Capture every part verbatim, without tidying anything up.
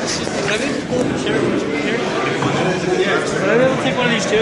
Ready? Sure. Ready? We'll take one of these two.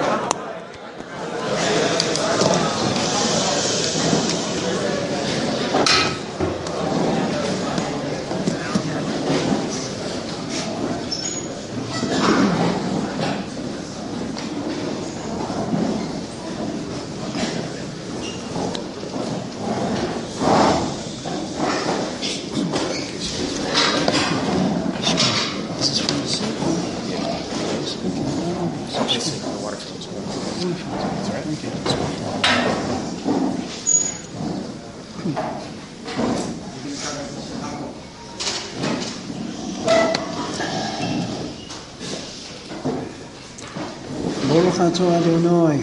Baruch atah Adonai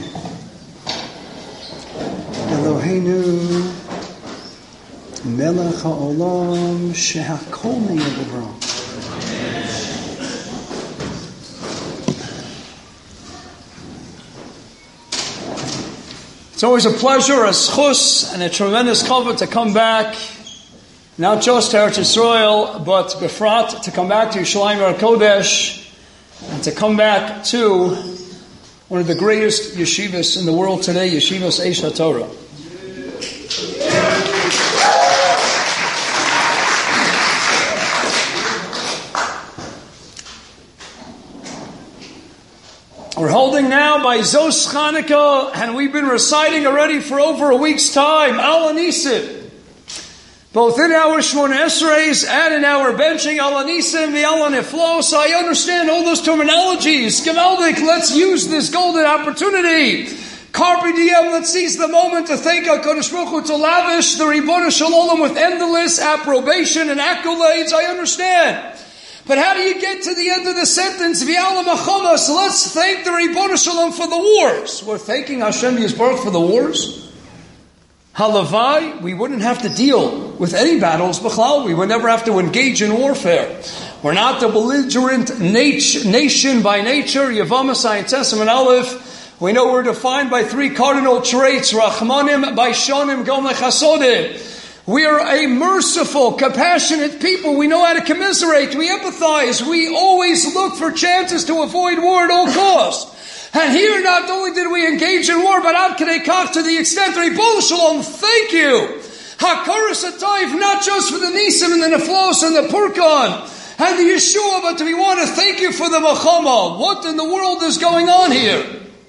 Eloheinu melech ha'olam shehakol nהיה b'dvaro. It's always a pleasure, a schus, and a tremendous kavod to come back, not just to Eretz Yisrael, but befrat, to come back to Yerushalayim HaKodesh, and to come back to one of the greatest yeshivas in the world today, Yeshivas Eish HaTorah. We're holding now by Zos Chanukah, and we've been reciting already for over a week's time, Al Anisim. Both in our Shmona Esreis and in our benching, Al Anisim, the Al Aniflos. I understand all those terminologies. Gemaldik, let's use this golden opportunity. Carpe diem, let's seize the moment to thank HaKadosh Baruch Hu, to lavish the Ribono Shel Olam with endless approbation and accolades. I understand. But how do you get to the end of the sentence? V'alam hachamas, let's thank the Ribono Shel Olam for the wars. We're thanking Hashem Yisbarach for the wars. Halavai, we wouldn't have to deal with any battles. B'chlal, we would never have to engage in warfare. We're not the belligerent nat- nation by nature. Yavama Sayin Tessim and Aleph. We know we're defined by three cardinal traits. Rachmanim, Baishonim, Gom Lechasodim. We are a merciful, compassionate people. We know how to commiserate. We empathize. We always look for chances to avoid war at all costs. And here, not only did we engage in war, but ad kedei kach, to the extent, Ribono Shel Olam, thank you. Hakaras Atayv, not just for the Nisim and the Neflos and the Purkan and the Yeshua, but we want to thank you for the Machama. What in the world is going on here?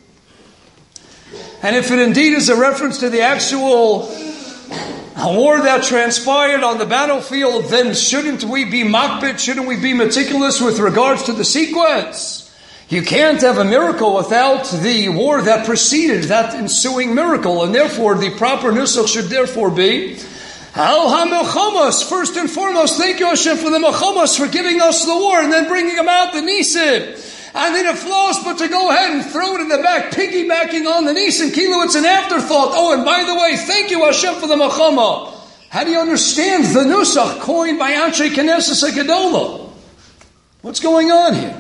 And if it indeed is a reference to the actual war that transpired on the battlefield, then shouldn't we be makbid? Shouldn't we be meticulous with regards to the sequence? You can't have a miracle without the war that preceded that ensuing miracle, and therefore the proper nusach should therefore be Al HaMelchamos. First and foremost, thank you Hashem for the Melchamos, for giving us the war, and then bringing about the Nisim. And then it flows, but to go ahead and throw it in the back, piggybacking on the Nisim, Kilo, it's an afterthought. Oh, and by the way, thank you Hashem for the Melchama. How do you understand the nusach coined by Anshe Knesset Gedola? What's going on here?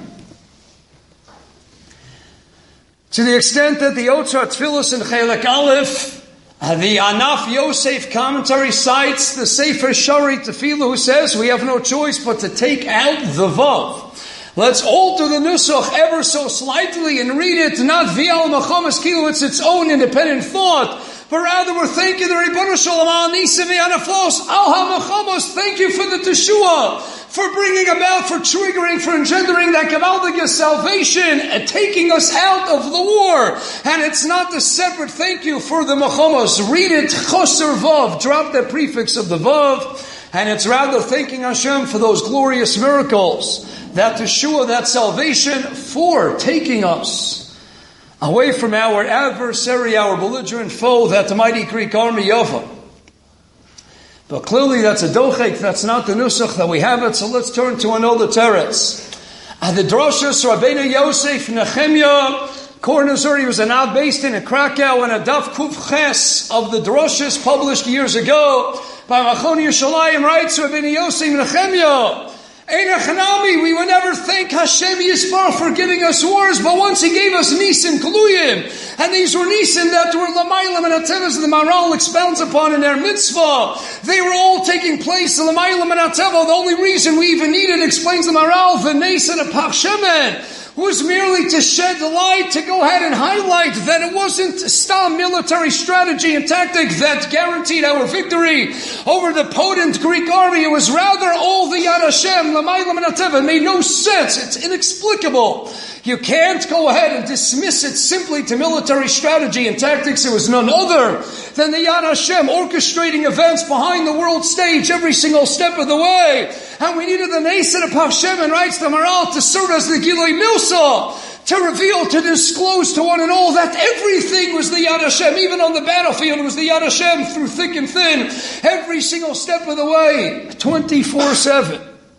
To the extent that the Otzar Tfilos in Chelek Aleph, the Anaf Yosef commentary cites the Sefer Shari Tefillah, who says we have no choice but to take out the Vav. Let's alter the Nusach ever so slightly and read it not V'al Machamas Kilo, it's its own independent thought, but rather we're thanking the Ribono Shel Olam Al Nisim V'Anaflos Al HaMachamos. Thank you for the Teshua, for bringing about, for triggering, for engendering that Gavaldiga salvation and taking us out of the war. And it's not the separate thank you for the Machamos. Read it Choser Vav, drop that prefix of the Vav, and it's rather thanking Hashem for those glorious miracles, that Teshua, that salvation, for taking us away from our adversary, our belligerent foe, that the mighty Greek army Yava. But clearly that's a dochek, that's not the nusach that we have it, so let's turn to another teretz. The Droshos Rabbeinu Yosef Nehemiah Kornazur, he was an ad based in Krakow, and a Daf Kuf Ches of the Droshos published years ago by Machon Yerushalayim writes Rabbeinu Yosef Nehemiah, Einachanami, we would never thank Hashem Yisbar for giving us wars, but once He gave us Nisim Kluyim, and these were Nisim that were Lamaylam and Atevas, the Maral expounds upon in their mitzvah. They were all taking place in Lamaylam and Ateva. The only reason we even needed, explains the Maral, the Nes and the Pachshemen, was merely to shed light, to go ahead and highlight that it wasn't stam military strategy and tactic that guaranteed our victory over the potent Greek army. It was rather all the Yad Hashem, Lamaylam and Ateva. It made no sense. It's inexplicable. You can't go ahead and dismiss it simply to military strategy and tactics. It was none other than the Yad Hashem orchestrating events behind the world stage every single step of the way. And we needed the Nes and the Pachshemen, writes the Maral, to serve as the Gilui Milsa, to reveal, to disclose to one and all that everything was the Yad Hashem. Even on the battlefield, it was the Yad Hashem through thick and thin, every single step of the way, twenty-four seven.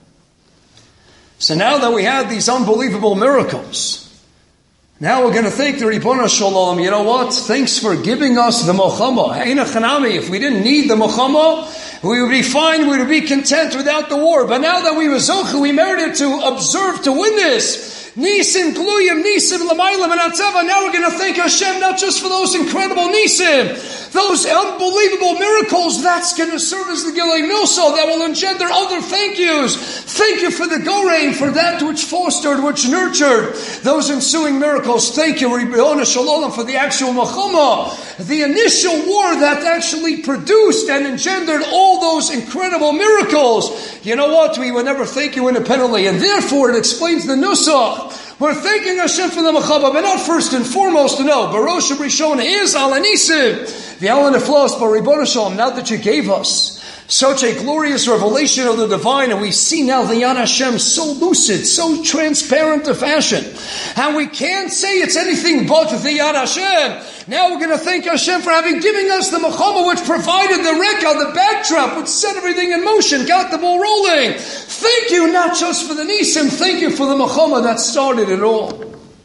So now that we had these unbelievable miracles, now we're going to thank the Ribbon Shalom. You know what? Thanks for giving us the Mochama. If we didn't need the Mochama, we would be fine, we would be content without the war. But now that we were Zocha, we merited to observe, to witness Nisim Kluyim, Nisim Lamaylam and Atzeva. Now we're going to thank Hashem not just for those incredible Nisim, those unbelievable miracles. That's going to serve as the Gilei Milso that will engender other thank yous. Thank you for the Gorein, for that which fostered, which nurtured those ensuing miracles. Thank you, Ribbon Shalom, for the actual Machama, the initial war that actually produced and engendered all those incredible miracles. You know what? We would never thank you independently, and therefore it explains the Nusach. We're thanking Hashem for the Machaba, but not first and foremost to know. Barosh Rishon is Ala Nisim. V'Alan Eflos, but Ribbon Shalom, now that you gave us such a glorious revelation of the divine, and we see now the Yad Hashem so lucid, so transparent a fashion, and we can't say it's anything but the Yad Hashem. Now we're going to thank Hashem for having given us the Machama, which provided the Rekha, the backdrop, which set everything in motion, got the ball rolling. Thank you, not just for the Nisim, thank you for the Machama that started it all.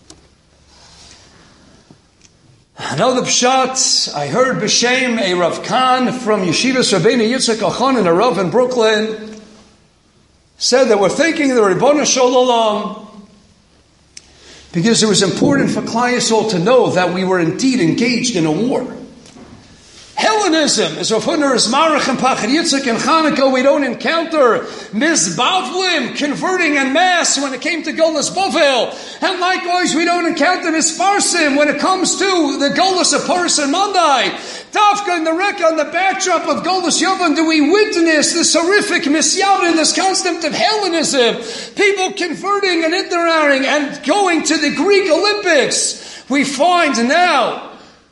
Another pshat, I heard B'Shem, a Rav Khan from Yeshivas Rabbeinu Yitzchak Achan in a Rav in Brooklyn, said that we're thanking the Ribbon Shalom because it was important for Klal Yisrael to know that we were indeed engaged in a war. Hellenism, as Rav Hutner, as Marach and Pachad Yitzchak and Chanukah, we don't encounter Mizbavlim converting en masse when it came to Golas Bavel. And likewise, we don't encounter Misfarsim when it comes to the Golas of Paras and Mandai. Tafka in the Rekha, on the backdrop of Golas Yovan, do we witness this horrific misyavin, this concept of Hellenism, people converting and intermarrying and going to the Greek Olympics. We find now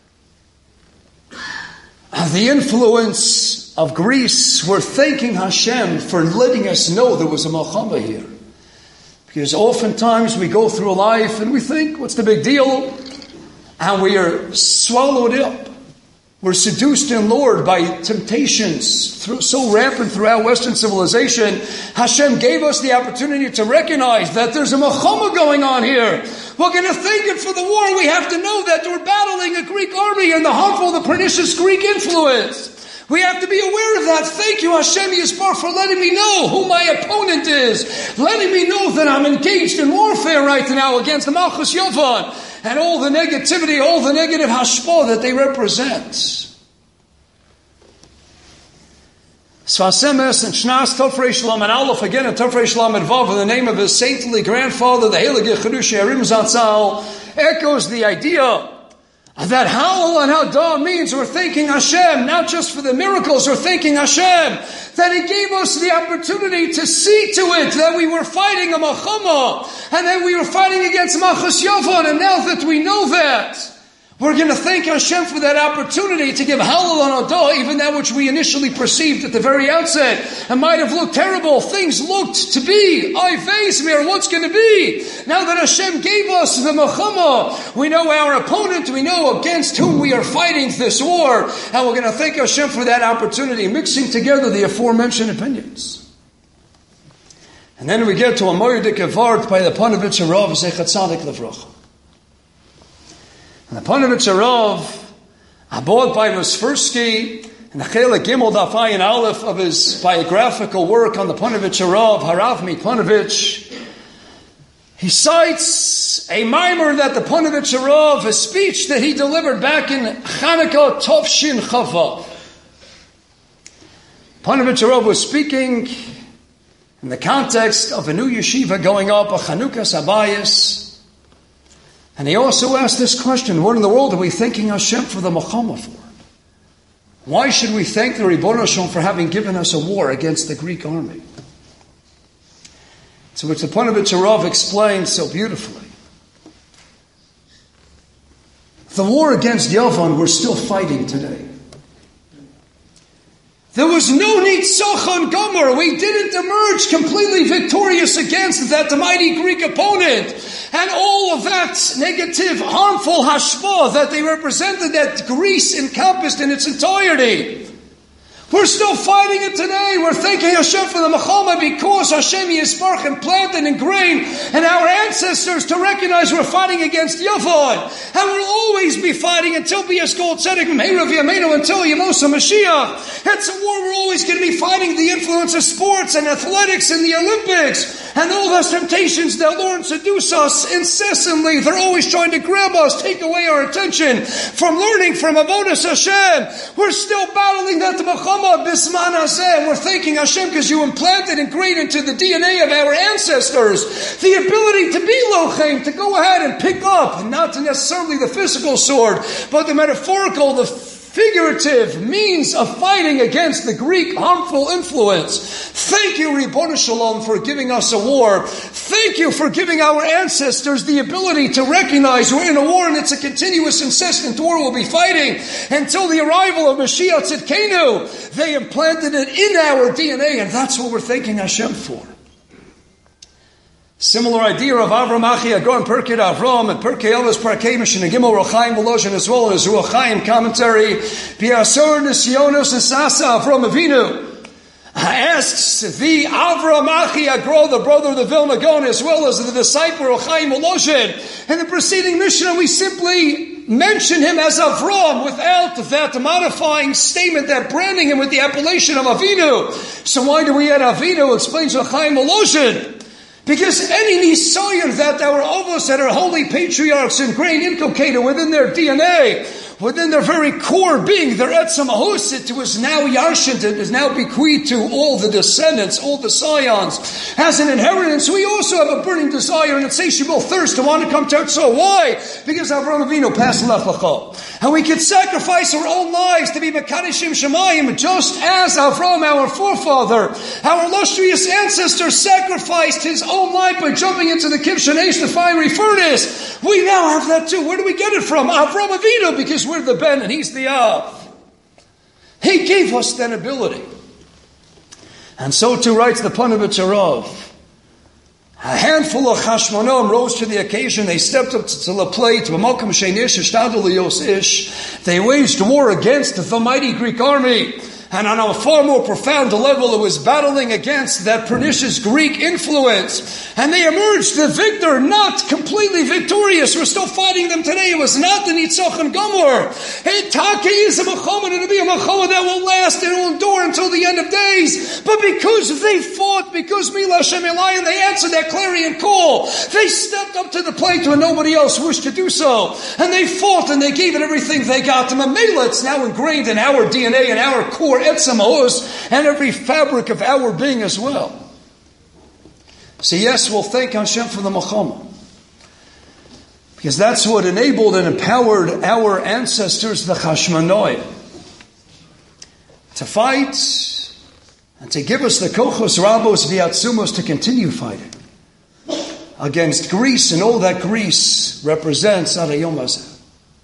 the influence of Greece. We're thanking Hashem for letting us know there was a Malchama here. Because oftentimes we go through life and we think, what's the big deal? And we are swallowed up. We're seduced and lured by temptations through, so rampant throughout Western civilization. Hashem gave us the opportunity to recognize that there's a Malchama going on here. We're going to thank Him for the war. We have to know that we're battling a Greek army and the harmful, the pernicious Greek influence. We have to be aware of that. Thank you, Hashem Yisbar, for letting me know who my opponent is. Letting me know that I'm engaged in warfare right now against the Malchus Yovan and all the negativity, all the negative hashpah that they represent. Svasemes and Shnas Tofrei Shalom and Aleph again and Tofrei Shalom and Vav in the name of his saintly grandfather, the Heilige Chedush Yerim Zatzal, echoes the idea that Hallel and Hadah means we're thanking Hashem, not just for the miracles, we're thanking Hashem that He gave us the opportunity to see to it that we were fighting a Malchama and that we were fighting against Malchus Yovan, and now that we know that, we're going to thank Hashem for that opportunity to give Hallel and Hadah, even that which we initially perceived at the very outset and might have looked terrible. Things looked to be, I face me, or what's going to be. Now that Hashem gave us the Malchama, we know our opponent, we know against whom we are fighting this war, and we're going to thank Hashem for that opportunity, mixing together the aforementioned opinions. And then we get to a Moedik Evart by the Panovitz Rav Zechat Tzadik Levrocha. And the Panovitz Rav, Abod by Musfursky, in the Chelek Gimel Daf Ayin Aleph of his biographical work on the Ponevezher Rav, Harav Miponovich, he cites a mimer that the Ponevezher Rav, a speech that he delivered back in Chanukah Tovshin Chavav. Ponevezher Rav was speaking in the context of a new yeshiva going up, a Chanukah Sabayis, and he also asked this question: what in the world are we thanking Hashem for the Milchama for? Why should we thank the Ribono Shel Olam for having given us a war against the Greek army? To which the Ponevezher Rav explained so beautifully. The war against Yavan we're still fighting today. There was no Nitzachon Gomer. We didn't emerge completely victorious against that mighty Greek opponent. And all of that negative, harmful hashpah that they represented, that Greece encompassed in its entirety. We're still fighting it today. We're thanking Hashem for the Milchama because Hashem Yisparch implanted and ingrained in our ancestors to recognize we're fighting against Yavon. And we'll always be fighting until Bias Gold Tzedek Meira V'Yameinu, until Yemosa Mashiach. It's a war we're always going to be fighting the influence of sports and athletics and the Olympics. And all those temptations that Lord seduce us incessantly. They're always trying to grab us, take away our attention from learning from Avodas Hashem. We're still battling that the Milchama Bisman Hashem. We're thanking Hashem because you implanted and ingrained into the D N A of our ancestors the ability to be lochem, to go ahead and pick up, not necessarily the physical sword, but the metaphorical, the figurative means of fighting against the Greek harmful influence. Thank you, Ribono Shel Olam, for giving us a war. Thank you for giving our ancestors the ability to recognize we're in a war and it's a continuous, incessant war we'll be fighting until the arrival of Mashiach Tzidkenu. They implanted it in our D N A, and that's what we're thanking Hashem for. Similar idea of Avram Achi Agro and Pirkei Avram and Pirkei Avos Parkei Mishnah Gimel Rochaim Voloshin, as well as Ruach Chaim commentary Piasor Nisyonos and Sasa Avram Avinu asks the Avram Achi Agro, the brother of the Vilna Gaon, as well as the disciple Rochaim Voloshin. In the preceding Mishnah, we simply mention him as Avram without that modifying statement, that branding him with the appellation of Avinu. So why do we add Avinu? Explains Rochaim Voloshin. Because any nisayon that our avos, that our holy patriarchs ingrained, inculcated within their D N A, within their very core being, their etzem ahus, it was now yarshent, it is now bequeathed to all the descendants, all the scions, as an inheritance. We also have a burning desire and insatiable thirst to want to come to Eretz. Why? Because Avraham Avinu passed Lech Lecha. And we could sacrifice our own lives to be Mekadeshim Shemayim, just as Avraham, our forefather, our illustrious ancestor, sacrificed his own life by jumping into the Kibshan Eish, the fiery furnace. We now have that too. Where do we get it from? Avraham Avinu, because we're the Ben and he's the Av. He gave us that ability. And so too writes the Ponevezher Rav. A handful of Chashmonim rose to the occasion. They stepped up to the plate. They waged war against the mighty Greek army. And on a far more profound level, it was battling against that pernicious Greek influence. And they emerged the victor, not completely victorious. We're still fighting them today. It was not the Nitzachon Gomer. Taki is a Milchama, and it'll be a Milchama that will last and will endure until the end of days. But because they fought, because Mila Hashem Elion, they answered that clarion call. They stepped up to the plate when nobody else wished to do so. And they fought and they gave it everything they got. And Mamela, it's now ingrained in our D N A and our core etzem ahus, and every fabric of our being as well. So yes, we'll thank Hashem for the Milchama, because that's what enabled and empowered our ancestors, the Chashmonoi, to fight and to give us the kochos rabos v'atzumos to continue fighting against Greece and all that Greece represents ad hayom hazeh.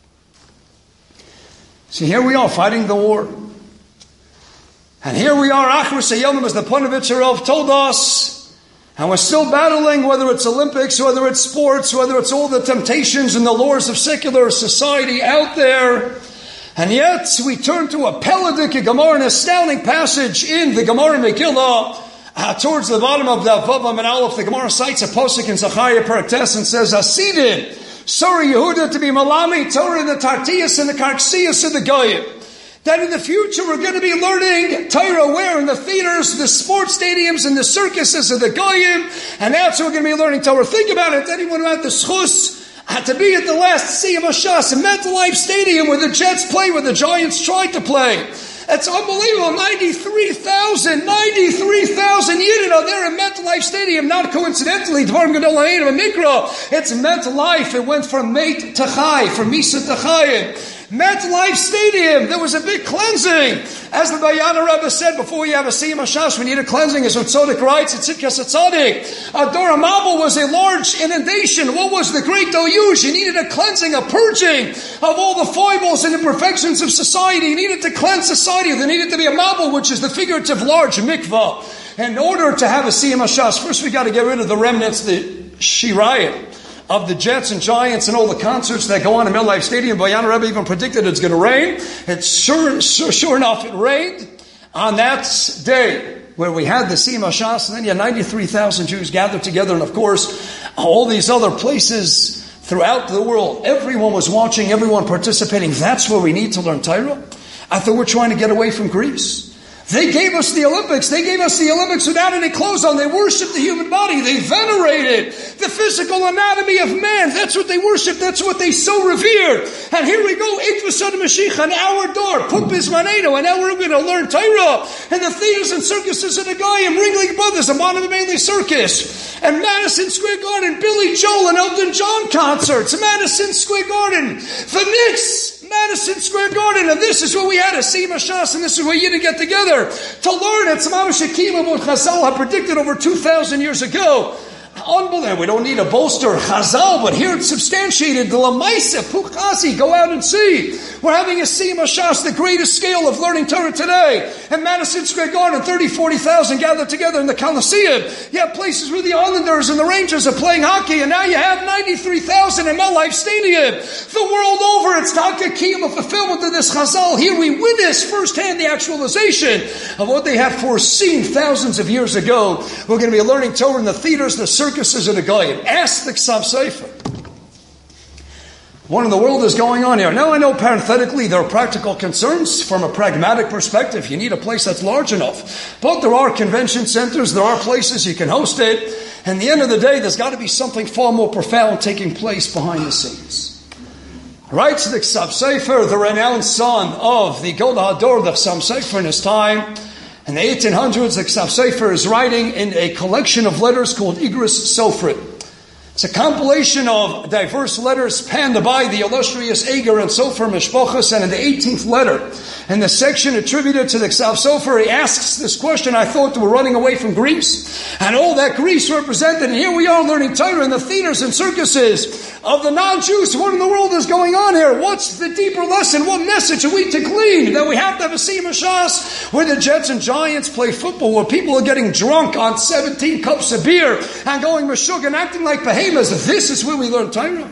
So here we are fighting the war. And here we are, Achros Hayomim, as the Ponevezher Rav told us, and we're still battling, whether it's Olympics, whether it's sports, whether it's all the temptations and the lures of secular society out there. And yet, we turn to a Peladik Gemara, an astounding passage in the Gemara Megillah, uh, towards the bottom of the Vavam and Aleph. The Gemara cites a posuk in Zachariah Paraktes and says, Asidin, sorry Yehuda to be Malami, Torah in the Tartias and the Karksias of the Goyim. that in the future we're going to be learning Torah where? In the theaters, the sports stadiums, and the circuses of the Goyim, and that's where we're going to be learning Torah. Think about it. Anyone who had the schus had to be at the last Siyum HaShas in MetLife Stadium where the Jets play, where the Giants tried to play. It's unbelievable. ninety-three thousand, ninety-three thousand Yidden are there in MetLife Stadium. Not coincidentally, Dvarim Gadol Ha'edim Mikra. It's MetLife. It went from Mate to Chai, from Misa to Chayim. MetLife Stadium, there was a big cleansing. As the Bayana Rebbe said, before you have a Siyum HaShas, we need a cleansing. As Tzodek writes, it's Tzidkas HaTzadik. Ador HaMabul was a large inundation. What was the great deluge? You needed a cleansing, a purging of all the foibles and imperfections of society. You needed to cleanse society. There needed to be a Mabul, which is the figurative large mikvah. In order to have a Siyum HaShas, first we got to get rid of the remnants, the Shirayim, of the Jets and Giants and all the concerts that go on in MetLife Stadium. Bayan Rebbe even predicted it's going to rain. It's sure, sure, sure enough, it rained on that day where we had the Siyum HaShas, and then you had ninety-three thousand Jews gathered together, and of course, all these other places throughout the world. Everyone was watching, everyone participating. That's where we need to learn Torah. I thought we're trying to get away from Greece. They gave us the Olympics. They gave us the Olympics without any clothes on. They worshipped the human body. They venerated the physical anatomy of man. That's what they worshipped. That's what they so revered. And here we go, Ikvasad Mashiach on our door, Put Bismaneno, and now we're going to learn Torah. And the theaters and circuses of the Goyim, Ringling Brothers, the Monument Circus, and Madison Square Garden, Billy Joel and Elton John concerts, Madison Square Garden, the Knicks, Madison Square Garden, and this is where we had a Siyum HaShas, and this is where you didn't get together to learn it. Mamash Hakim what Chazal had predicted over two thousand years ago. Unbelievable. We don't need a bolster Chazal, but here it's substantiated. The Lamaisa, Puchasi, go out and see. We're having a Siyum HaShas, the greatest scale of learning Torah today. And Madison Square Garden, thirty, forty thousand gathered together in the Coliseum. You have places where the Islanders and the Rangers are playing hockey, and now you have ninety-three thousand in MetLife Stadium. The world over, it's Takakim, a fulfillment of this Chazal. Here we witness firsthand the actualization of what they have foreseen thousands of years ago. We're going to be learning Torah in the theaters, the circuses, and the Goyim. Ask the Ksav Sefer. What in the world is going on here? Now I know parenthetically there are practical concerns from a pragmatic perspective. You need a place that's large enough. But there are convention centers, there are places you can host it. And at the end of the day, there's got to be something far more profound taking place behind the scenes. Writes the Ksav Sefer, the renowned son of the Gadol Hador, the Ksav Sefer in his time. In the eighteen hundreds, the Ksav Sefer is writing in a collection of letters called Igros Sofrit. It's a compilation of diverse letters penned by the illustrious Eger and Sofer Mishpachos, and in the eighteenth letter, in the section attributed to the Ksav Sofer, he asks this question. I thought we're running away from Greece, and all that Greece represented, and here we are learning Torah in the theaters and circuses of the non-Jews. What in the world is going on here? What's the deeper lesson? What message are we to glean? That we have to have a Siyum HaShas where the Jets and Giants play football, where people are getting drunk on seventeen cups of beer and going meshug and acting like behaviors. This is where we learn Torah.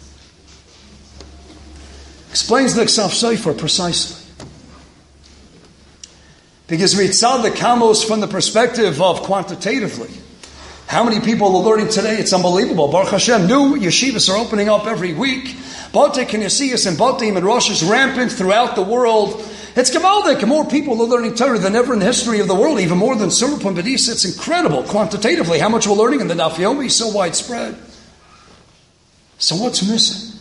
Explains the Ksav Sefer precisely. Because Mitzad the Kamos from the perspective of quantitatively. How many people are learning today? It's unbelievable. Baruch Hashem, new yeshivas are opening up every week. Bate Kinesias and Batim and Rosh is rampant throughout the world. It's Gavaldik. More people are learning Torah than ever in the history of the world, even more than Surup and Badis. It's incredible, quantitatively, how much we're learning in the Daf Yomi is so widespread. So what's missing?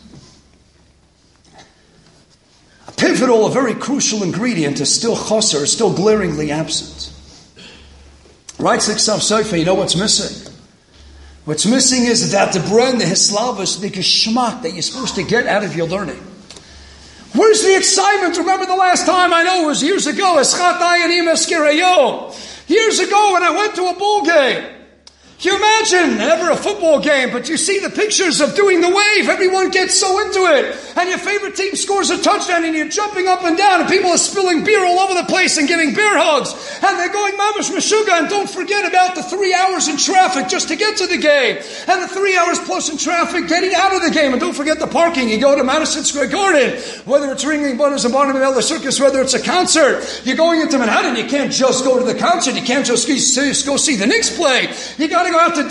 A pivotal, a very crucial ingredient is still chaser, is still glaringly absent. Writes the Ksav Sefer, you know what's missing? What's missing is that the brand, the hislavish, the geschmack that you're supposed to get out of your learning. Where's the excitement? Remember the last time, I know it was years ago, years ago when I went to a ball game. Can you imagine? Never a football game, but you see the pictures of doing the wave. Everyone gets so into it. And your favorite team scores a touchdown and you're jumping up and down and people are spilling beer all over the place and giving beer hugs. And they're going mamash meshuga, and don't forget about the three hours in traffic just to get to the game. And the three hours plus in traffic getting out of the game. And don't forget the parking. You go to Madison Square Garden, whether it's Ringling Brothers and Barnum and Ellis Circus, whether it's a concert. You're going into Manhattan. You can't just go to the concert. You can't just go see the Knicks play. You got to go out to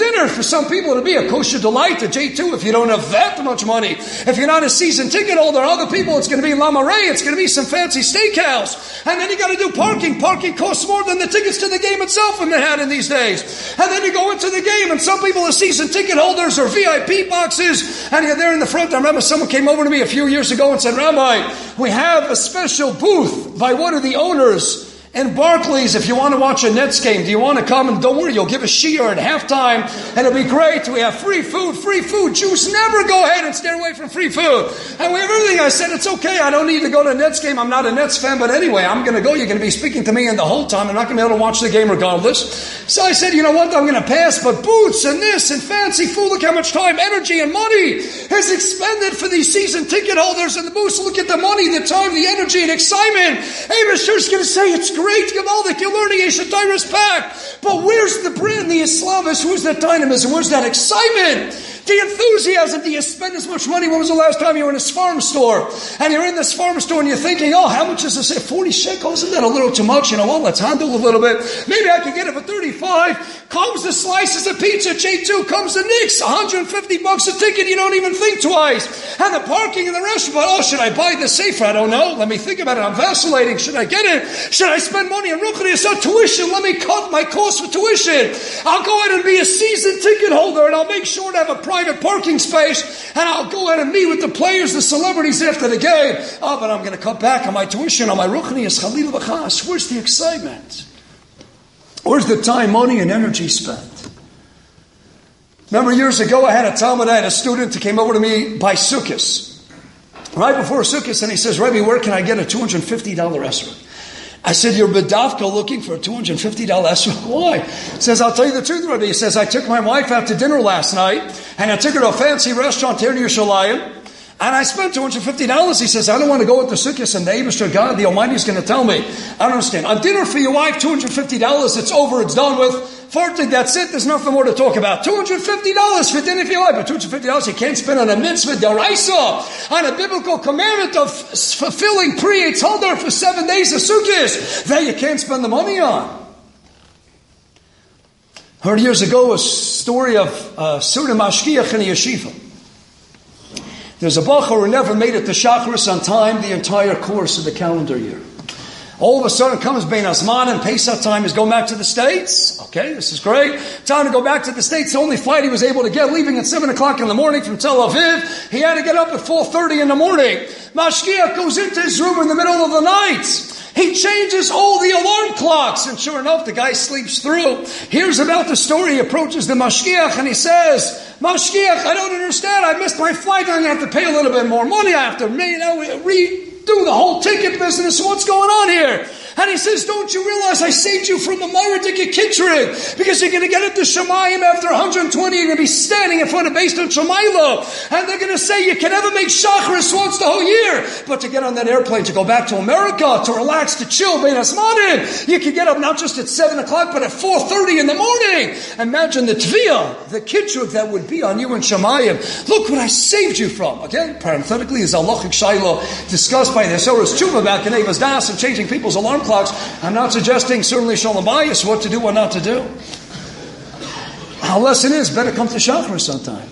dinner. For some people, it'll be a kosher delight, a J two, if you don't have that much money. If you're not a season ticket holder, other people, it's going to be La Marais, it's going to be some fancy steakhouse. And then you got to do parking. Parking costs more than the tickets to the game itself in Manhattan these days. And then you go into the game, and some people are season ticket holders or V I P boxes, and you're there in the front. I remember someone came over to me a few years ago and said, Rabbi, we have a special booth by one of the owners in Barclays. If you want to watch a Nets game, do you want to come? And don't worry, you'll give a shiur at halftime, and it'll be great. We have free food, free food. Jews never go ahead and stay away from free food. And we have everything. I said, it's okay. I don't need to go to a Nets game. I'm not a Nets fan, but anyway, I'm going to go. You're going to be speaking to me in the whole time. I'm not going to be able to watch the game regardless. So I said, you know what? I'm going to pass, but boots and this and fancy food. Look how much time, energy, and money is expended for these season ticket holders and the booths. Look at the money, the time, the energy, and excitement. Hey, Mister is going to say it's great, Gavaldik, you're learning a Shatayras pact. But where's the brand, the Islamis? Where's that dynamism? Where's that excitement? The enthusiasm? Do you spend as much money? When was the last time you were in a farm store? And you're in this farm store and you're thinking, oh, how much is this? forty shekels? Isn't that a little too much? You know what? Let's handle a little bit. Maybe I could get it for thirty-five. Comes the slices of pizza, J two. Comes the Knicks, one hundred fifty bucks a ticket. You don't even think twice. And the parking in the restaurant. Oh, should I buy the safer? I don't know. Let me think about it. I'm vacillating. Should I get it? Should I spend money on Ruchnius or tuition? Let me cut my cost for tuition. I'll go ahead and be a season ticket holder, and I'll make sure to have a private parking space, and I'll go ahead and meet with the players, the celebrities after the game. Oh, but I'm going to cut back on my tuition, on my Ruchnius, Chalil B'chas. Where's the excitement? Where's the time, money, and energy spent? Remember years ago, I had a Talmud, I had a student who came over to me by Sukkot, right before Sukkot, and he says, Rebbe, where can I get a two hundred fifty dollars esrog? I said, you're bedavka looking for a two hundred fifty dollars esrog? Why? He says, I'll tell you the truth, Rebbe. He says, I took my wife out to dinner last night, and I took her to a fancy restaurant here in Yerushalayim, and I spent two hundred fifty dollars. He says, I don't want to go with the Sukkot, and the Eibishter God, the Almighty, is going to tell me. I don't understand. On dinner for your wife, two hundred fifty dollars, it's over, it's done with. Fartig, that's it, there's nothing more to talk about. two hundred fifty dollars for dinner for your wife, but two hundred fifty dollars you can't spend on a mitzvah deraisa, on a biblical commandment of fulfilling pre-Eitz Hadar for seven days of Sukkot, that you can't spend the money on. Heard years ago a story of uh, Suda Mashkiach in a yeshiva. There's a bacher who never made it to Shacharis on time the entire course of the calendar year. All of a sudden comes Bein Hazman and Pesach time is going back to the States. Okay, this is great. Time to go back to the States. The only flight he was able to get, leaving at seven o'clock in the morning from Tel Aviv. He had to get up at four thirty in the morning. Mashkiach goes into his room in the middle of the night. He changes all the alarm clocks, and sure enough, the guy sleeps through. Here's about the story. He approaches the Mashkiach and he says, Mashkiach, I don't understand. I missed my flight. I'm going to have to pay a little bit more money. I have to, you know, re- do the whole ticket business. What's going on here? And he says, don't you realize I saved you from a Maradik Kitrig? Because you're going to get into Shemayim after one hundred twenty, you're going to be standing in front of Beis Din Shemailo. And they're going to say you can never make Shacharis once the whole year. But to get on that airplane, to go back to America, to relax, to chill, Bein Hazmanim, you can get up not just at seven o'clock, but at four thirty in the morning. Imagine the Tviyah, the Kitrig that would be on you in Shemayim. Look what I saved you from. Again, parenthetically, is Halachic Shaila discussed by the Soros Tshuva about Kenevas Das and changing people's alarm clocks. I'm not suggesting, certainly Shalom Bayis, what to do, what not to do. Our lesson is, better come to Shachar sometime.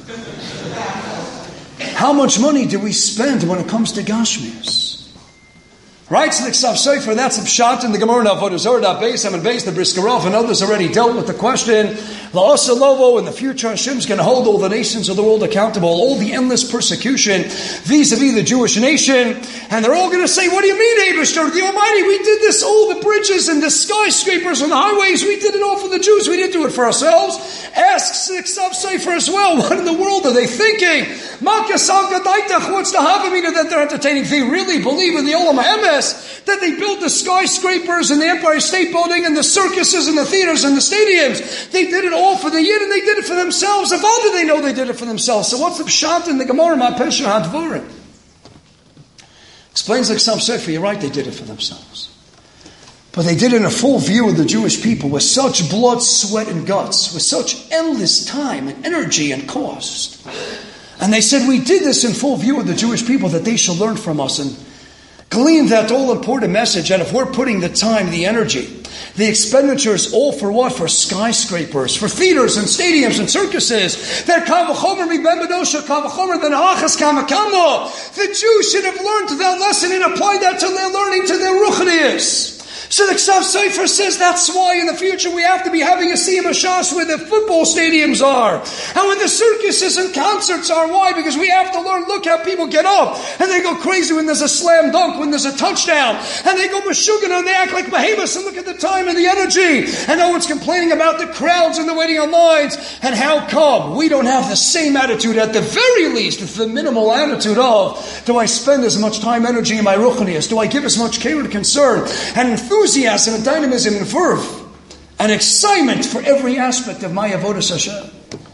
How much money do we spend when it comes to Gashmias? Right, so the Ksav Sefer, that's a pshat in the Gemara of Avodah Zarah, Beis, and Beis, the Briskerov, and others already dealt with the question. La'asa Lovo, in the future, Hashem's going to hold all the nations of the world accountable, all the endless persecution vis-a-vis the Jewish nation, and they're all going to say, what do you mean, Eibishter, the Almighty, we did this, all the bridges and the skyscrapers and the highways, we did it all for the Jews, we didn't do it for ourselves. Asks the Ksav Sefer as well, what in the world are they thinking? What's the Havamina that they're entertaining? They really believe in the Olam HaEmes, that they built the skyscrapers and the Empire State Building and the circuses and the theaters and the stadiums. They did it all for the Yid and they did it for themselves. If all did they know they did it for themselves? So what's the pshat in the Gemara Ma'apesha Hadvarim? Explains like some Sefer, you're right, they did it for themselves. But they did it in a full view of the Jewish people with such blood, sweat, and guts, with such endless time and energy and cost. And they said, we did this in full view of the Jewish people that they shall learn from us and glean that all-important message. And if we're putting the time, the energy, The expenditures all for what? For skyscrapers, for theaters and stadiums and circuses. That kavachomer mi ben bedosha kavachomer then hachas kamakamo. The Jews should have learned that lesson and applied that to their learning, to their ruchnius. So the Ksav Sefer says that's why in the future we have to be having a Siyum HaShas where the football stadiums are. And when the circuses and concerts are. Why? Because we have to learn, look how people get up. And they go crazy when there's a slam dunk, when there's a touchdown. And they go meshuggah and they act like behemoths and look at the time and the energy. And no one's complaining about the crowds and the waiting on lines. And how come we don't have the same attitude, at the very least, the minimal attitude of, do I spend as much time, energy in my ruchnias? Do I give as much care and concern and enthusiasm enthusiasm and dynamism and verve and excitement for every aspect of my avodas Hashem?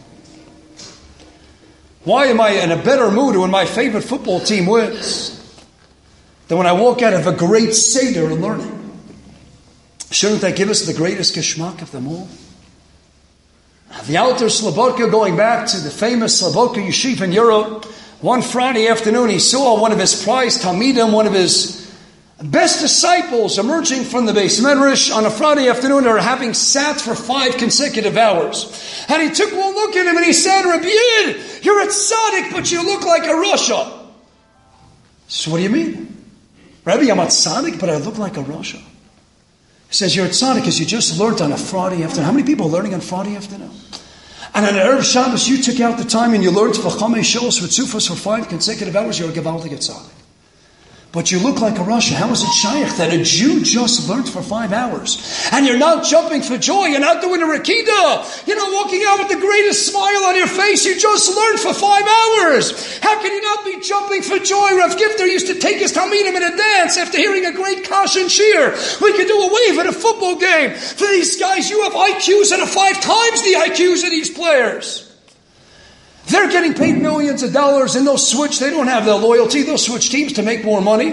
Why am I in a better mood when my favorite football team wins than when I walk out of a great Seder and learning? Shouldn't that give us the greatest geschmack of them all? The Alter Slobodka, going back to the famous Slobodka Yeshiva in Europe, one Friday afternoon he saw one of his prized Talmidim, one of his best disciples emerging from the Beis Medrash on a Friday afternoon. They were having sat for five consecutive hours. And he took one look at him and he said, Rabbi Yid, you're a tzaddik, but you look like a Rasha. So what do you mean? Rabbi, I'm a tzaddik, but I look like a Rasha. He says, you're a tzaddik because you just learned on a Friday afternoon. How many people are learning on Friday afternoon? And on Erev Shabbos, you took out the time and you learned V'chamei Shos V'tzufos for five consecutive hours. You're a Gevaldik tzaddik. But you look like a Rasha. How is it shaykh that a Jew just learned for five hours? And you're not jumping for joy. You're not doing a Rakida. You're not walking out with the greatest smile on your face. You just learned for five hours. How can you not be jumping for joy? Rav Gifter used to take his Talmidim in a dance after hearing a great Kash and Shir. We could do a wave at a football game. For these guys, you have I Qs that are five times the I Qs of these players. They're getting paid millions of dollars and they'll switch. They don't have their loyalty. They'll switch teams to make more money.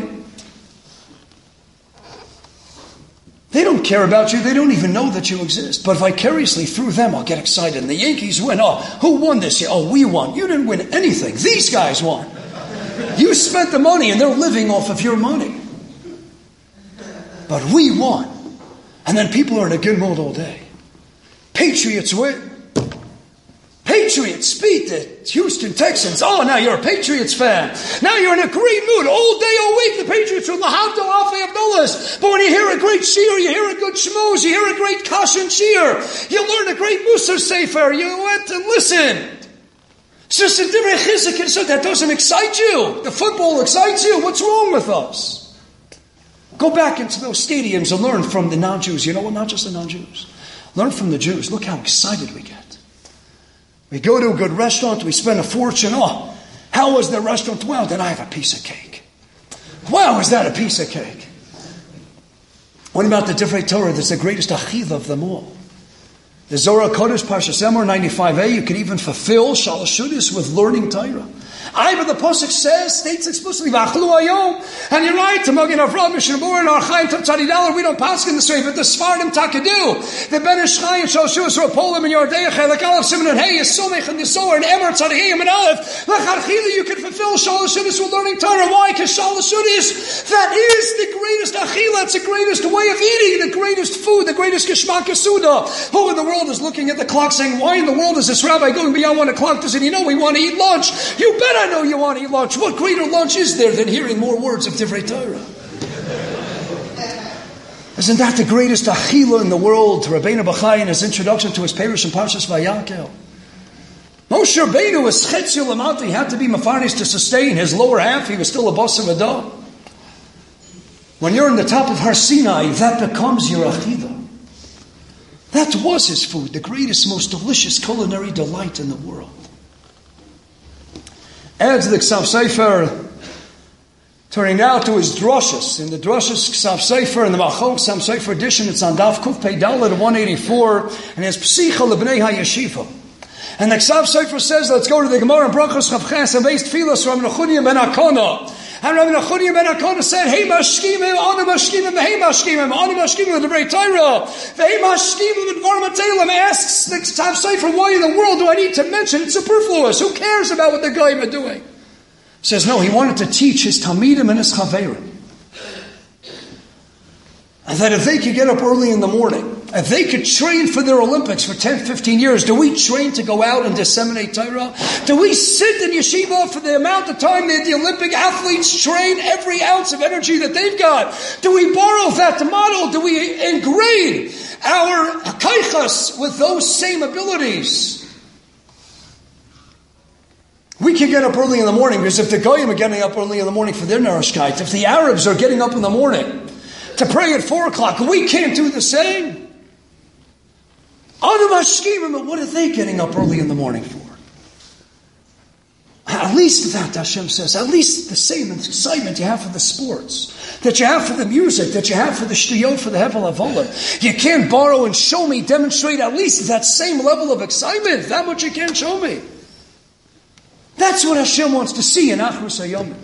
They don't care about you. They don't even know that you exist. But vicariously through them, I'll get excited. And the Yankees win. Oh, who won this year? Oh, we won. You didn't win anything. These guys won. You spent the money and they're living off of your money. But we won. And then people are in a good mood all day. Patriots win. Patriots beat the Houston Texans. Oh, now you're a Patriots fan. Now you're in a great mood. All day, all week, the Patriots are Lahavdol Alfei Abdullahs. But when you hear a great shir, you hear a good shmooze, you hear a great kash and shir, you learn a great Musar Sefer, you went to listen. It's just a different chizik, and so that doesn't excite you. The football excites you. What's wrong with us? Go back into those stadiums and learn from the non-Jews. You know what? Not just the non-Jews. Learn from the Jews. Look how excited we get. We go to a good restaurant, we spend a fortune. Oh, how was the restaurant? Well, then I have a piece of cake. Wow, is that a piece of cake? What about the Divrei Torah that's the greatest achila of them all? The Zohar Kodesh, Parshas Emor ninety-five a, you can even fulfill Shalosh Shudas with learning Torah. I, but the Pasuk says, states explicitly, V'achlu hayom. And you're right, to Magen Avraham, Mishnah Berurah, and Archaim, Tzadi Dalar, we don't pass in this way, but the Sfardim Takadu, the Ben Ish Chai, and Shalshus, Rapolim, and Yordei, like Aleph, Simon, and Hey, Yisomech, and Yisor, and Emer, Tzadi Hayim, and Aleph, L'charchila, you can fulfill Shalosh Shudas with learning Torah. Why? Because Shalosh Shudas, that is the greatest achila, it's the greatest way of eating, the greatest food, the greatest Geshmak Suda. Who in the world is looking at the clock saying, why in the world is this rabbi going beyond one o'clock? Doesn't he know we want to eat lunch? You bet I know you want to eat lunch. What greater lunch is there than hearing more words of Divrei Torah? Isn't that the greatest achila in the world? Rabbeinu Bachai in his introduction to his parish in Parshas Vayakel. Moshe Rabbeinu was chetziul amati. He had to be mafarnish to sustain his lower half. He was still a boss of a dog. When you're in the top of Har Sinai, that becomes your achila. That was his food, the greatest, most delicious culinary delight in the world. Adds the Ksav Sefer, turning now to his drushes. In the drushes Ksav Sefer, in the Machok Ksav Sefer edition, it's on Daf Kuf Pei Dalet one eighty-four, and it's Psicha Lebnei HaYeshiva. And the Ksav Sefer says, let's go to the Gemara in Brachos Chavches and based Tfilas from Nechunya ben Akona. And Rabbi Nechunya ben Akona said, Hey mashkimim, anu mashkimim, hey mashkimim, anu mashkimim, the Divrei Torah, hey mashkimim, and Dvar Matelim. Asks the Ksav Sefer, why in the world do I need to mention? It's superfluous. Who cares about what the Goyim are doing? Says, no, he wanted to teach his Talmidim and his Chaverim. And that if they could get up early in the morning, if they could train for their Olympics for ten, fifteen years, do we train to go out and disseminate Torah? Do we sit in yeshiva for the amount of time that the Olympic athletes train every ounce of energy that they've got? Do we borrow that model? Do we engrave our kaichas with those same abilities? We can get up early in the morning because if the Goyim are getting up early in the morning for their Narishkeit, if the Arabs are getting up in the morning to pray at four o'clock, we can't do the same. What are they getting up early in the morning for? At least that, Hashem says, at least the same excitement you have for the sports, that you have for the music, that you have for the shtiyot, for the hevel havolah. You can't borrow and show me, demonstrate at least that same level of excitement. That much you can't show me. That's what Hashem wants to see in Achrus HaYomim.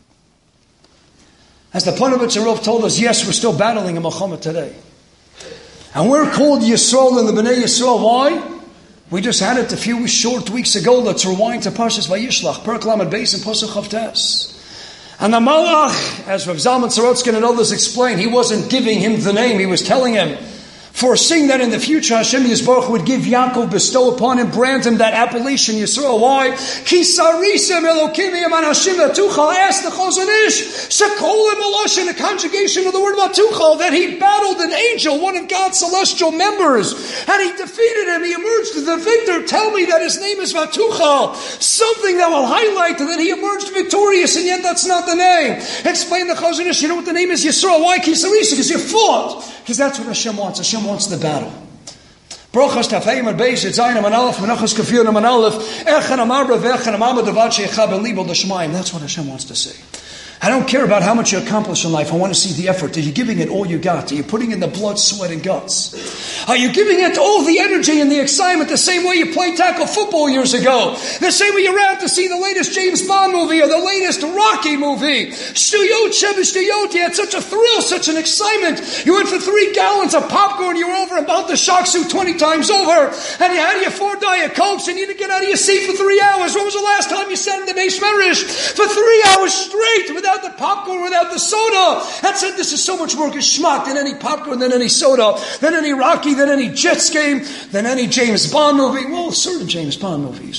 As the Panovitz Arov told us, yes, we're still battling in Milchama today. And we're called Yisrael and the Bnei Yisrael. Why? We just had it a few short weeks ago. Let's rewind to Parshas Vayishlach, Perek Lamed Beis and Pasuk Chav Tes. And the Malach, as Rav Zalman Sorotzkin and others explained, he wasn't giving him the name. He was telling him, foreseeing that in the future Hashem Yisbarach would give Yaakov, bestow upon him, brand him that appellation Yisrael. Why? Ki sarisem Elokim yaman Hashem v'tuchal. Ask the Chazon Ish, Shekolim Alosh, in the conjugation of the word v'tuchal, that he battled an angel, one of God's celestial members, and he defeated him. He emerged as the victor. Tell me that his name is v'tuchal. Something that will highlight that he emerged victorious, and yet that's not the name. Explain the Chazon Ish. You know what the name is? Yisrael. Why? Ki sarisem, because you fought. Because that's what Hashem wants. Hashem wants the battle. Brochas tafayim and beis etzayim and aleph menachas kafir and aleph echan amar bevechan amar devad sheicha belibol d'shmayim. That's what Hashem wants to say. I don't care about how much you accomplish in life. I want to see the effort. Are you giving it all you got? Are you putting in the blood, sweat, and guts? Are you giving it all the energy and the excitement the same way you played tackle football years ago? The same way you ran to see the latest James Bond movie or the latest Rocky movie? Shtuyot, Shevish, Shtuyot. You had such a thrill, such an excitement. You went for three gallons of popcorn. You were over about the shock suit twenty times over. And you had your four Diet Cokes and you didn't get out of your seat for three hours. When was the last time you sat in the base Merish for three hours straight without the popcorn, without the soda? That said, this is so much more geschmack than any popcorn, than any soda, than any Rocky, than any Jets game, than any James Bond movie. Well, certain James Bond movies.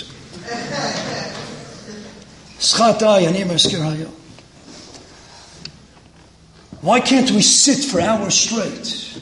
Why can't we sit for hours straight?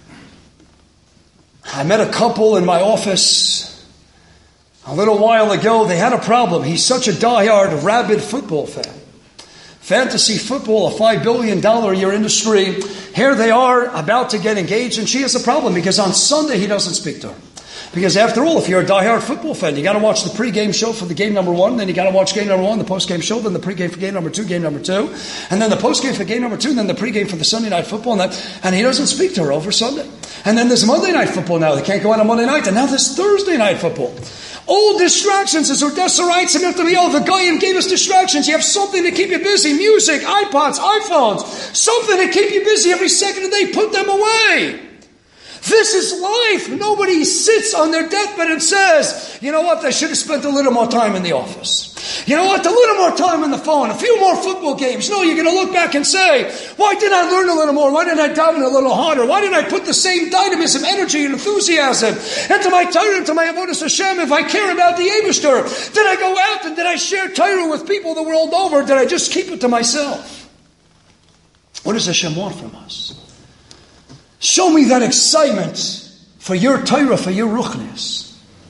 I met a couple in my office a little while ago. They had a problem. He's such a diehard, rabid football fan. Fantasy football, a five billion dollars a year industry. Here they are about to get engaged, and she has a problem because on Sunday he doesn't speak to her. Because after all, if you're a diehard football fan, you got to watch the pregame show for the game number one, then you got to watch game number one, the postgame show, then the pregame for game number two, game number two, and then the postgame for game number two, and then the pregame for the Sunday night football, and, that, and he doesn't speak to her over Sunday. And then there's Monday night football now. They can't go out on Monday night, and now there's Thursday night football. All distractions, as Odessa writes, and the Goyim gave us distractions. You have something to keep you busy. Music, iPods, iPhones. Something to keep you busy every second of the day. Put them away. This is life. Nobody sits on their deathbed and says, you know what, I should have spent a little more time in the office. You know what, a little more time on the phone, a few more football games. No, you're going to look back and say, why didn't I learn a little more? Why didn't I dive in a little harder? Why didn't I put the same dynamism, energy, and enthusiasm into my Torah, into my Avodas Hashem? If I care about the Eibishter, did I go out and did I share Torah with people the world over? Did I just keep it to myself? What does Hashem want from us? Show me that excitement for your Torah, for your Ruchnis.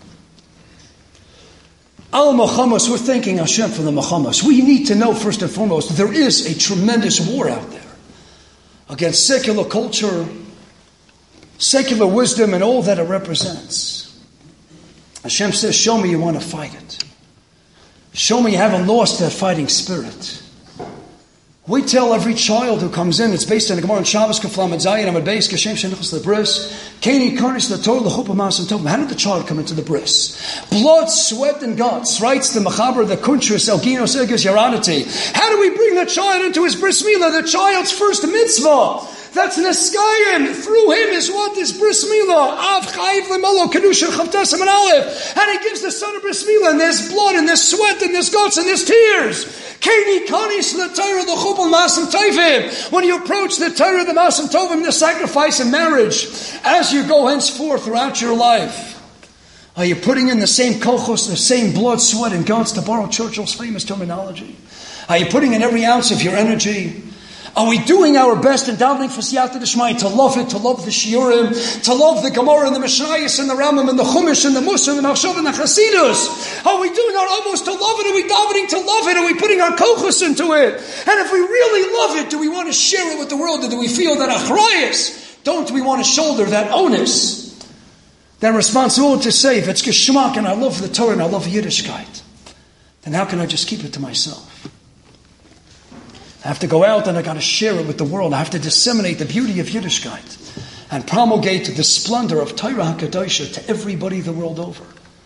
Al Machamas, we're thanking Hashem for the Machamas. We need to know first and foremost, there is a tremendous war out there against secular culture, secular wisdom, and all that it represents. Hashem says, show me you want to fight it. Show me you haven't lost that fighting spirit. We tell every child who comes in, it's based on the Gemara on Shabbos, Kaflam, and Zayin, Amad Beis, Kashem, Shenichus, the Bris, Kaini, Karnis, the Torah, the Chuppah, Mas, and Tovim. How did the child come into the Bris? Blood, sweat, and guts, writes the Machaber, the Kuntras, Elginos, Ergis, Yaranati. How do we bring the child into his Bris Milah, the child's first mitzvah? That's Neskayim. Through him is what is Bris Milah. Av Chayiv Lemolo Kedusha Chavtasam and Aleph. And he gives the son of Bris Milah, and there's blood, and there's sweat, and there's guts, and there's tears. Kaini kanis l'Torah l'chubal masim tovim. When you approach the Torah, the masim tovim, the sacrifice and marriage, as you go henceforth throughout your life, are you putting in the same kochos, the same blood, sweat, and guts, to borrow Churchill's famous terminology? Are you putting in every ounce of your energy? Are we doing our best in davening for Siyata D'Shmai, to love it, to love the Shiurim, to love the Gemara and the Mishnayos and the Rambam and the Chumash and the Musar and the Achshav and the Chasidus? Are we doing our utmost to love it? Are we davening to love it? Are we putting our kochos into it? And if we really love it, do we want to share it with the world? Or do we feel that achrayus? Don't we want to shoulder that onus, that responsibility to say, if it's geschmack and I love the Torah and I love Yiddishkeit, then how can I just keep it to myself? I have to go out and I got to share it with the world. I have to disseminate the beauty of Yiddishkeit and promulgate the splendor of Torah HaKadosha to everybody the world over.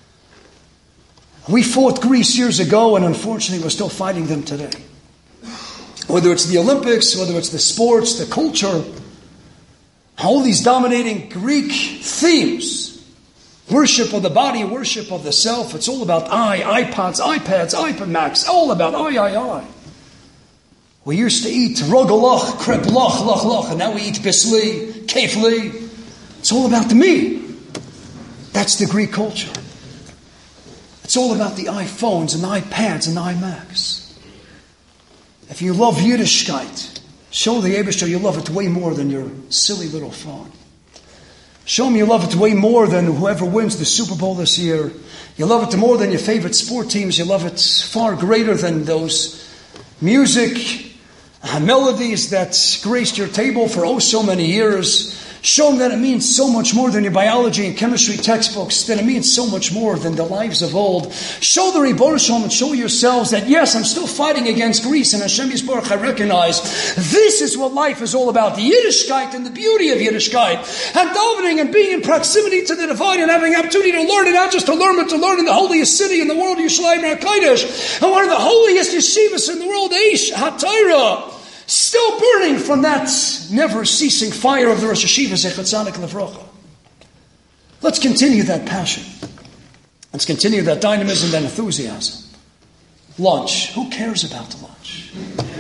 We fought Greece years ago, and unfortunately we're still fighting them today. Whether it's the Olympics, whether it's the sports, the culture, all these dominating Greek themes, worship of the body, worship of the self, it's all about I, iPods, iPads, iPad Macs, all about I, I, I. We used to eat rogalach, krep lach, lach, lach, and now we eat bisli, kefli. It's all about the me. That's the Greek culture. It's all about the iPhones and the iPads and the iMacs. If you love Yiddishkeit, show the Eibishter you love it way more than your silly little phone. Show him you love it way more than whoever wins the Super Bowl this year. You love it more than your favorite sport teams. You love it far greater than those music and melodies that graced your table for oh so many years. Show them that it means so much more than your biology and chemistry textbooks, that it means so much more than the lives of old. Show the Ribono Shalom and show yourselves that, yes, I'm still fighting against Greece, and Hashem Yisborach, I recognize this is what life is all about, the Yiddishkeit and the beauty of Yiddishkeit, and davening and being in proximity to the divine and having opportunity to learn, and not just to learn, but to learn in the holiest city in the world, Yerushalayim HaKodesh, and one of the holiest yeshivas in the world, Eish HaTorah. Still burning from that never-ceasing fire of the Rosh Hashiva, Zechat Tzadik Levrocha. Let's continue that passion. Let's continue that dynamism, that enthusiasm. Lunch. Who cares about the lunch?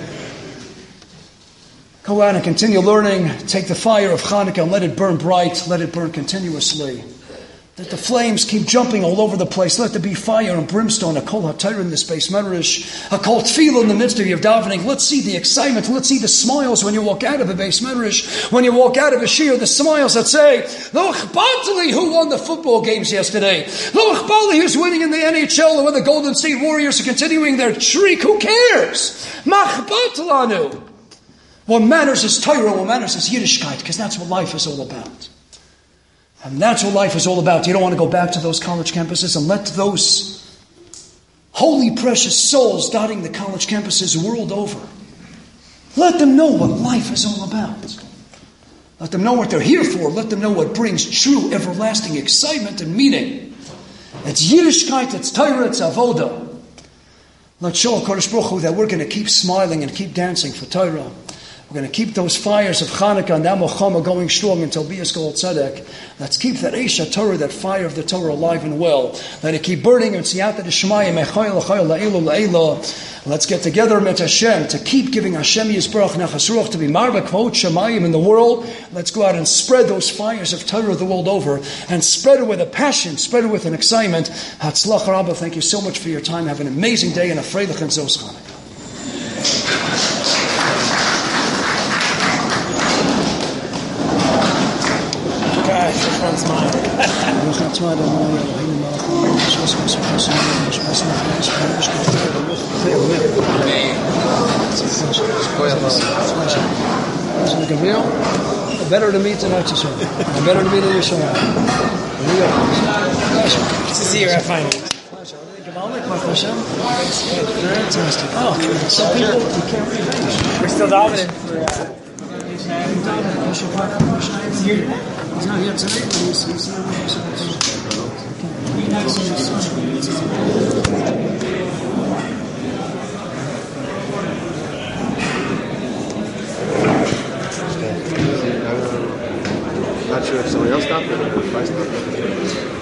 Go out and continue learning. Take the fire of Hanukkah and let it burn bright. Let it burn continuously. Let the flames keep jumping all over the place. Let there be fire and brimstone, a kol ha-Torah in this base medrash, a kol tefillah in the midst of your davening. Let's see the excitement. Let's see the smiles when you walk out of a base medrash, when you walk out of a shir, the smiles that say, Lo Ichbali, who won the football games yesterday? Lo Ichbali, who's winning in the N H L, or when the Golden State Warriors are continuing their streak? Who cares? Machbat lanu. What matters is Torah, what matters is Yiddishkeit, because that's what life is all about. And that's what life is all about. You don't want to go back to those college campuses and let those holy, precious souls dotting the college campuses world over, let them know what life is all about. Let them know what they're here for. Let them know what brings true, everlasting excitement and meaning. It's Yiddishkeit, it's Torah, it's Avodah. Let's show HaKadosh Baruch Hu that we're going to keep smiling and keep dancing for Torah. We're going to keep those fires of Hanukkah and that Mochama going strong until Bias Kol Tzedek. Let's keep that Eish HaTorah, that fire of the Torah, alive and well. Let it keep burning and Siyata D'Shmai, Mechoy L'choy La'ilu La'ila. Let's get together with Hashem to keep giving Hashem Yisbarach Nachas Ruach to be Marba Kvot Shemayim in the world. Let's go out and spread those fires of Torah the world over and spread it with a passion, spread it with an excitement. Hatzlach Rabbah, thank you so much for your time. Have an amazing day and a Freilich and Zos Hanukkah. This one's mine. Better to meet than not to serve. Better to meet than you serve. Good to see you at finally. Fantastic. Oh, some people you can't read. We're still dominant for uh, He's not here tonight, but he's, he's not here. I'm not sure if somebody else stopped it or if I stopped it.